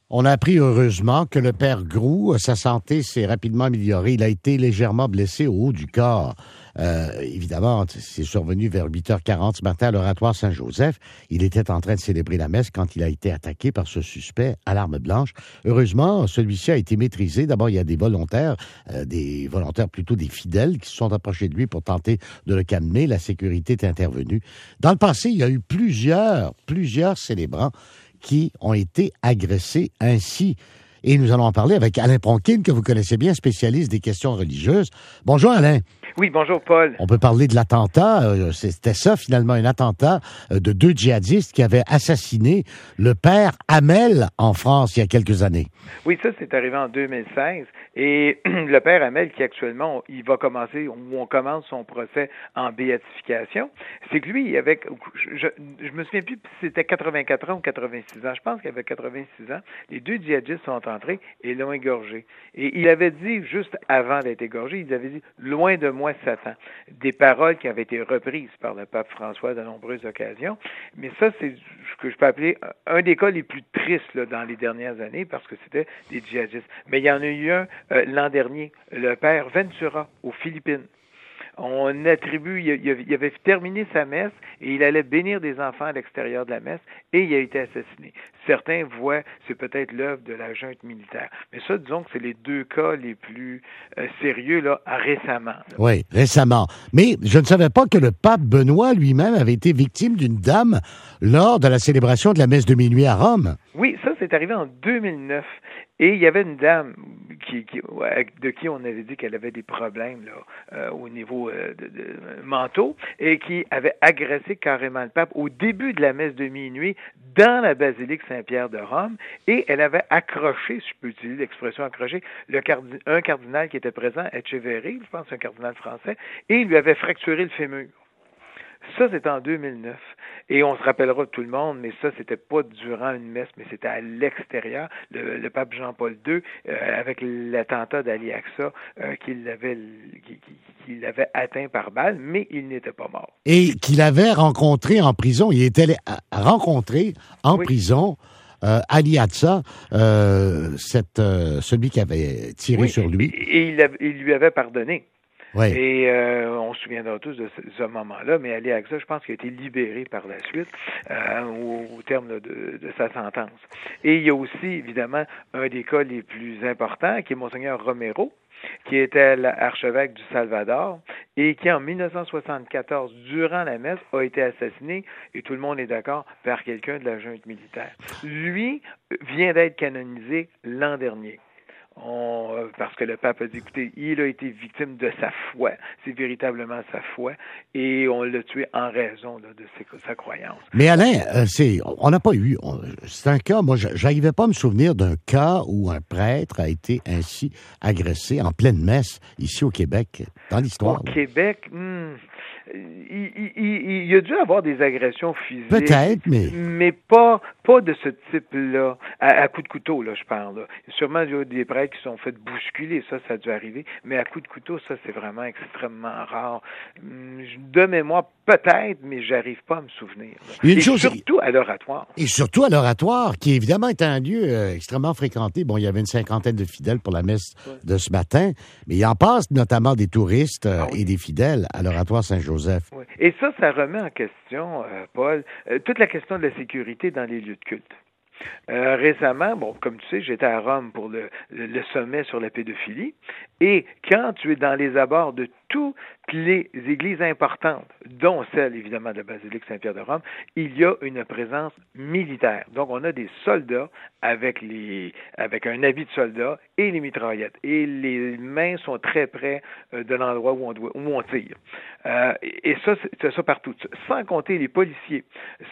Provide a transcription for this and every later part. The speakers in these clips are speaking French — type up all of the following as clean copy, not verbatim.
On a appris heureusement que le père Groux, sa santé s'est rapidement améliorée. Il a été légèrement blessé au haut du corps. Évidemment, c'est survenu vers 8h40 ce matin à l'Oratoire Saint-Joseph. Il était en train de célébrer la messe quand il a été attaqué par ce suspect à l'arme blanche. Heureusement, celui-ci a été maîtrisé. D'abord, il y a des volontaires plutôt des fidèles qui se sont approchés de lui pour tenter de le calmer. La sécurité est intervenue. Dans le passé, il y a eu plusieurs célébrants qui ont été agressés ainsi. Et nous allons en parler avec Alain Pronkin, que vous connaissez bien, spécialiste des questions religieuses. Bonjour Alain. Oui, bonjour Paul. On peut parler de l'attentat. C'était ça finalement, un attentat de 2 djihadistes qui avaient assassiné le père Hamel en France il y a quelques années. Oui, ça c'est arrivé en 2016. Et le père Hamel qui actuellement, on commence son procès en béatification, c'est que lui, je me souviens plus si c'était 84 ans ou 86 ans, je pense qu'il avait 86 ans, les 2 djihadistes sont entrés et l'ont égorgé. Et il avait dit, juste avant d'être égorgé, il avait dit « Loin de moi Satan », des paroles qui avaient été reprises par le pape François à de nombreuses occasions. Mais ça, c'est ce que je peux appeler un des cas les plus tristes là, dans les dernières années parce que c'était des djihadistes. Mais il y en a eu un l'an dernier, le père Ventura, aux Philippines. On attribue, il avait terminé sa messe et il allait bénir des enfants à l'extérieur de la messe et il a été assassiné. Certains voient, c'est peut-être l'œuvre de la junte militaire. Mais ça, disons que c'est les 2 cas les plus sérieux là, récemment. Là. Oui, récemment. Mais je ne savais pas que le pape Benoît lui-même avait été victime d'une dame lors de la célébration de la messe de minuit à Rome. Oui, ça, c'est arrivé en 2009. Et il y avait une dame de qui on avait dit qu'elle avait des problèmes là, au niveau mentaux et qui avait agressé carrément le pape au début de la messe de minuit dans la basilique Saint-Pierre de Rome et elle avait accroché, si je peux utiliser l'expression accroché, un cardinal qui était présent, Echeverry, je pense un cardinal français, et il lui avait fracturé le fémur. Ça, c'était en 2009. Et on se rappellera tout le monde, mais ça, c'était pas durant une messe, mais c'était à l'extérieur. Le pape Jean-Paul II, avec l'attentat d'Ali Aqsa, qu'il avait atteint par balle, mais il n'était pas mort. Et qu'il avait rencontré en prison. Il était rencontré en prison Ali Aqsa, celui qui avait tiré sur lui. Et il lui avait pardonné. Oui. Et on se souviendra tous de ce moment-là, mais Ali Aqsa, je pense qu'il a été libéré par la suite au terme de sa sentence. Et il y a aussi, évidemment, un des cas les plus importants, qui est Monseigneur Romero, qui était l'archevêque du Salvador et qui, en 1974, durant la messe, a été assassiné, et tout le monde est d'accord, par quelqu'un de la junte militaire. Lui vient d'être canonisé l'an dernier. Parce que le pape a dit, écoutez, il a été victime de sa foi, c'est véritablement sa foi, et on l'a tué en raison là, de sa croyance. Mais Alain, on n'a pas eu, c'est un cas, moi, j'arrivais pas à me souvenir d'un cas où un prêtre a été ainsi agressé en pleine messe, ici au Québec, dans l'histoire. Au Québec, il a dû avoir des agressions physiques. Peut-être, mais pas de ce type-là, à coups de couteau, là, je parle. Là. Sûrement, il y a des prêtres qui sont fait bousculer, ça a dû arriver, mais à coups de couteau, ça, c'est vraiment extrêmement rare. De mémoire, peut-être, mais j'arrive pas à me souvenir. Surtout à l'oratoire. Et surtout à l'oratoire, qui évidemment est un lieu extrêmement fréquenté. Bon, il y avait une 50aine de fidèles pour la messe de ce matin, mais il en passe notamment des touristes et des fidèles à l'oratoire Saint-Joseph. Oui. Et ça remet en question, Paul, toute la question de la sécurité dans les lieux de culte. Récemment, comme tu sais, j'étais à Rome pour le sommet sur la pédophilie, et quand tu es dans les abords de toutes les églises importantes, dont celle, évidemment, de la basilique Saint-Pierre de Rome, il y a une présence militaire. Donc, on a des soldats avec un habit de soldat et les mitraillettes. Et les mains sont très près de l'endroit où on tire. Et ça, c'est ça partout. Sans compter les policiers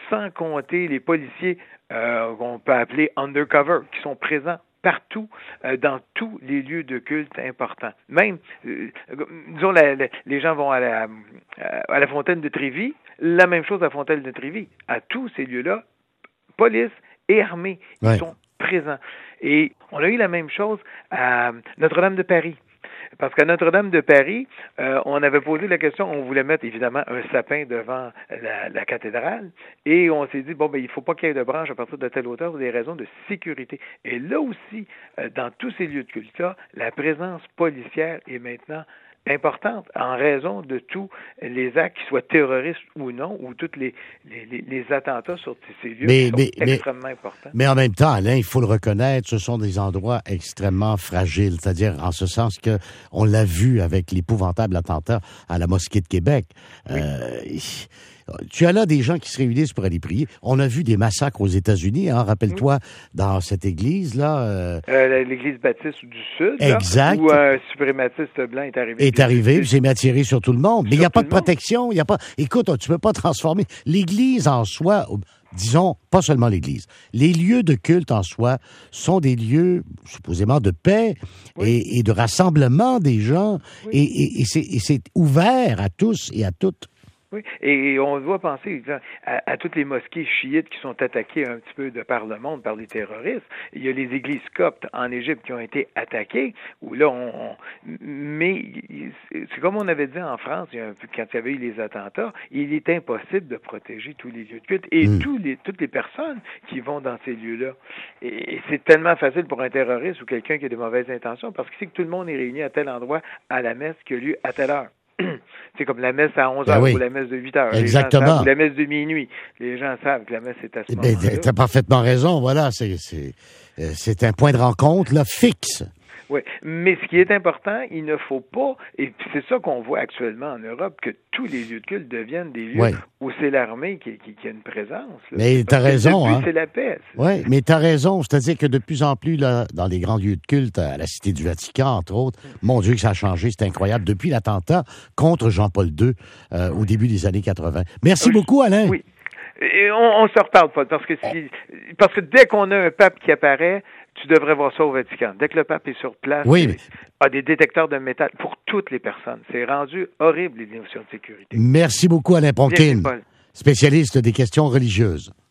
qu'on peut appeler undercover, qui sont présents partout, dans tous les lieux de culte importants. Même, disons, les gens vont à la fontaine de Trévis, la même chose à la fontaine de Trévis. À tous ces lieux-là, police et armée, ils sont présents. Et on a eu la même chose à Notre-Dame de Paris. Parce qu'à Notre-Dame de Paris, on avait posé la question, on voulait mettre évidemment un sapin devant la cathédrale, et on s'est dit, bon, ben il faut pas qu'il y ait de branches à partir de telle hauteur pour des raisons de sécurité. Et là aussi, dans tous ces lieux de culte-là, la présence policière est maintenant importante en raison de tous les actes, qu'ils soient terroristes ou non, ou tous les attentats sur ces lieux qui sont extrêmement importants. Mais en même temps, Alain, il faut le reconnaître, ce sont des endroits extrêmement fragiles, c'est-à-dire en ce sens que on l'a vu avec l'épouvantable attentat à la mosquée de Québec. Oui. Tu as là des gens qui se réunissent pour aller prier. On a vu des massacres aux États-Unis, hein, rappelle-toi, dans cette église-là. L'église baptiste du Sud, exact. Là, où un suprématiste blanc est arrivé. Il s'est mis à tirer sur tout le monde. Mais il n'y a pas de protection, il y a pas... Écoute, tu peux pas transformer... L'église en soi, disons, pas seulement l'église, les lieux de culte en soi sont des lieux, supposément, de paix et de rassemblement des gens. Et c'est ouvert à tous et à toutes. Oui, et on doit penser à toutes les mosquées chiites qui sont attaquées un petit peu de par le monde par les terroristes. Il y a les églises coptes en Égypte qui ont été attaquées, où là, mais c'est comme on avait dit en France, quand il y avait eu les attentats, il est impossible de protéger tous les lieux de culte et toutes les personnes qui vont dans ces lieux-là. Et c'est tellement facile pour un terroriste ou quelqu'un qui a de mauvaises intentions, parce qu'il sait que tout le monde est réuni à tel endroit à la messe qui a lieu à telle heure. C'est comme la messe à 11h ou la messe de 8h. Exactement. Ou la messe de minuit. Les gens savent que la messe est à ce moment-là. Tu as parfaitement raison. Voilà, c'est un point de rencontre là, fixe. Oui, mais ce qui est important, il ne faut pas, et c'est ça qu'on voit actuellement en Europe, que tous les lieux de culte deviennent des lieux où c'est l'armée qui a une présence. Là. Mais tu as raison. Le but, c'est la paix. Oui, mais tu as raison. C'est-à-dire que de plus en plus, là, dans les grands lieux de culte, à la Cité du Vatican, entre autres, mon Dieu que ça a changé, c'est incroyable. Depuis l'attentat contre Jean-Paul II au début des années 80. Merci beaucoup, Alain. Oui. Et on se reparle, Paul, parce que dès qu'on a un pape qui apparaît, tu devrais voir ça au Vatican. Dès que le pape est sur place, a des détecteurs de métal pour toutes les personnes. C'est rendu horrible, les notions de sécurité. Merci beaucoup, Alain Ponkin, spécialiste des questions religieuses.